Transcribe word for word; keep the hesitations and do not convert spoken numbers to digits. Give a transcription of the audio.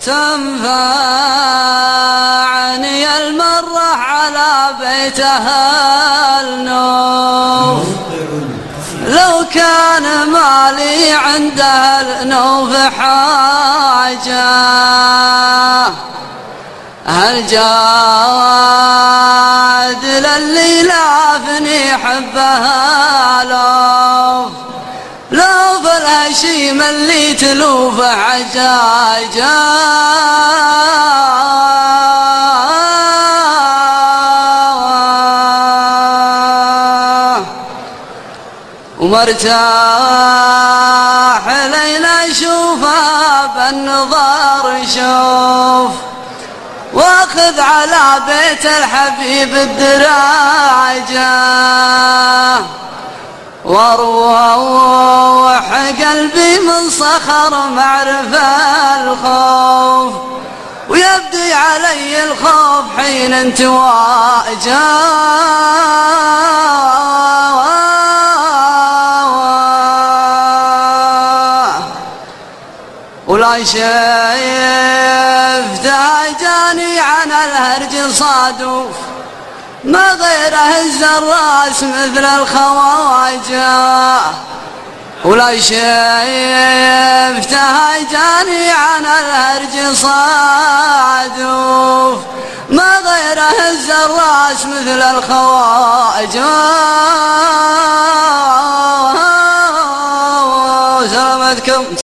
تنفعني المرة على بيتها النوف، لو كان مالي عندها النوف حاجة هل جاد للي لافني حبها لوف، لوف الهشيم اللي تلوف عجاجة ومرتاح ليلة شوفها بالنظر شوف، واخذ على بيت الحبيب الدراجة واروح قلبي من صخر معرف الخوف، ويبدي علي الخوف حين انتواجه ولا شفتها جاني عن الهرج صادوف، ما غير هز الراس مثل الخواجة، ولا شفتها جاني عن الهرج صادوف، ما غير هز الراس مثل الخواجة. سلامتكم.